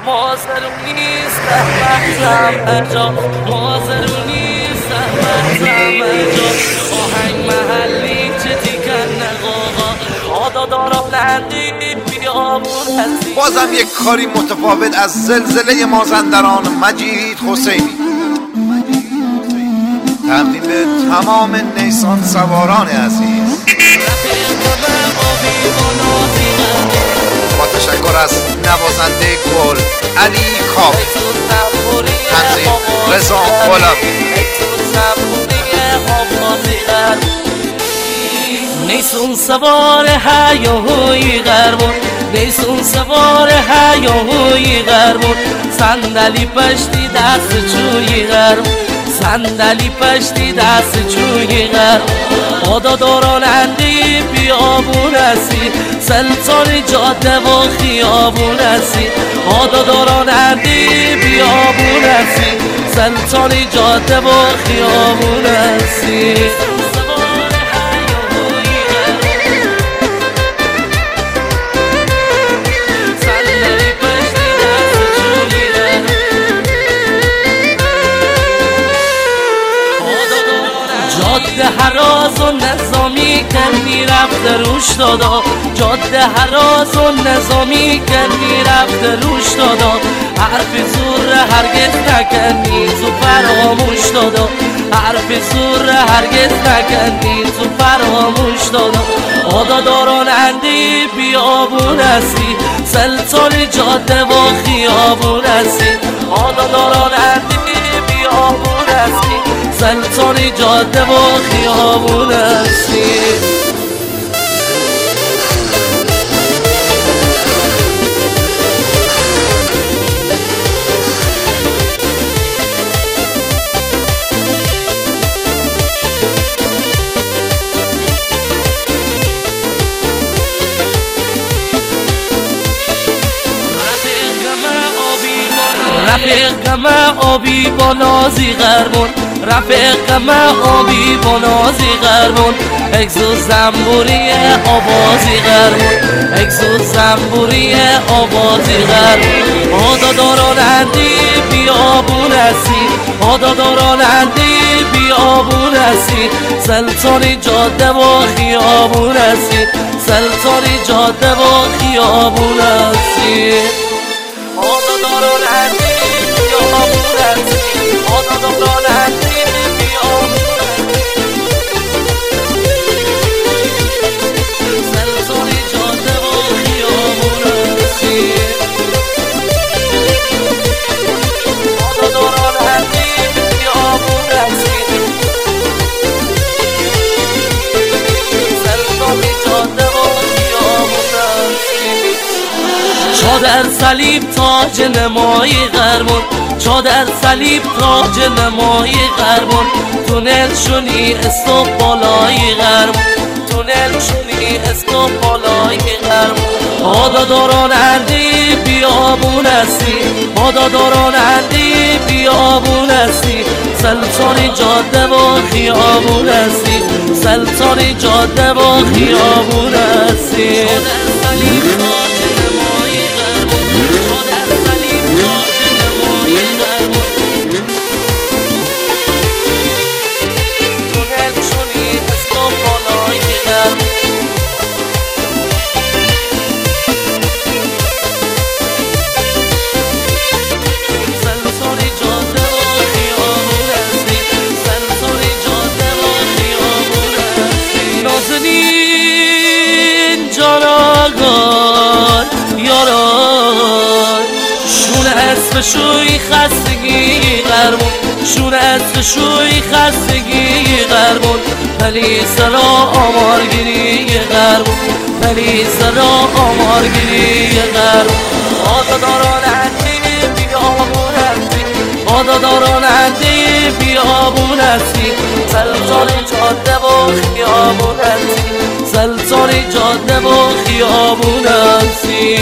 مازرونی زحمت جا مازرونی زحمت جا آهنگ محلی چه تیکن نقاقا آدا دارالندی بیامون هستی. بازم یک کاری متفاوت از زلزله مازندران مجید حسینی تقدیم به تمام نیسان سواران عزیز با تشکر از نوازنده گل علی کاف، تنظیم رضا غلامی. نیسون سوار هیاهوی غربون نیسون سوار هیاهوی غربون صندلی پشتی دست چوی غربون صندلی پشتی دست چوی غربون آدا دارالندی بیابون هستی سلطان جاده و خیابون هستی آدا دارالندی بیابون هستی سلطان جاده و خیابون هستی. جاده هراز و نظامی کنی رفته روش دادا جاده هراز و نظامی کنی رفته روش دادا حرف زور هرگز نکنی تو فراموش دادا حرف زور هرگز نکنی تو فراموش دادا آدا دارالندی بیابون هستی سلطان جاده و خیابون هستی آدا دارالندی بیابون هستی سلطان جاده و خیابون هستی. رفیقم آبی با نازی غربون رفیقم آبی با نازی غربون اگزو زنبوری آوازی غربون اگزو زنبوری آوازی غربون آدا دارالندی بیابون هستی آدا دارالندی بیابون هستی سلطان جاده و خیابون هستی سلطان جاده و خیابون هستی آدا دارالندی بیابون هستی آدا دارالندی چادر صلیب تاج نمایی غربون چادر صلیب تاج نمایی غربون تونل شونی استو بالای غربون تونل شونی استو بالای غربون آدا دارالندی بیابون هستی آدا دارالندی بیابون هستی سلطان جاده و خیابون هستی سلطان جاده و خیابون هستی. شوی خستگی غربون شون اسب شوی خستگی غربون ولی سرا آمارگیری غربون ولی سرا آمارگیری غربون آدا دارالندی بیابون هستی آدا دارالندی بیابون هستی سلطان جاده و خیابون هستی سلطان جاده و خیابون هستی.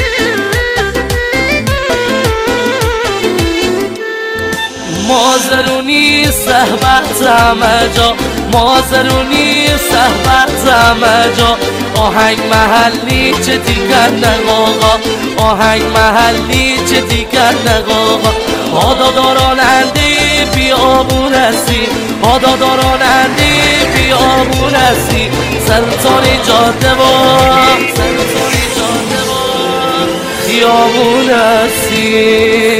مازرونی مازرونی صحبت همه جا، مازرونی صحبت همه جا. آهنگ محلی چه دیگر نقاقا، آهنگ محلی چه دیگر نقاقا. هاداداراننده بیابون هستی، هاداداراننده بیابون هستی. سلطانی جاده و سلطانی جاده و بیابون هستی.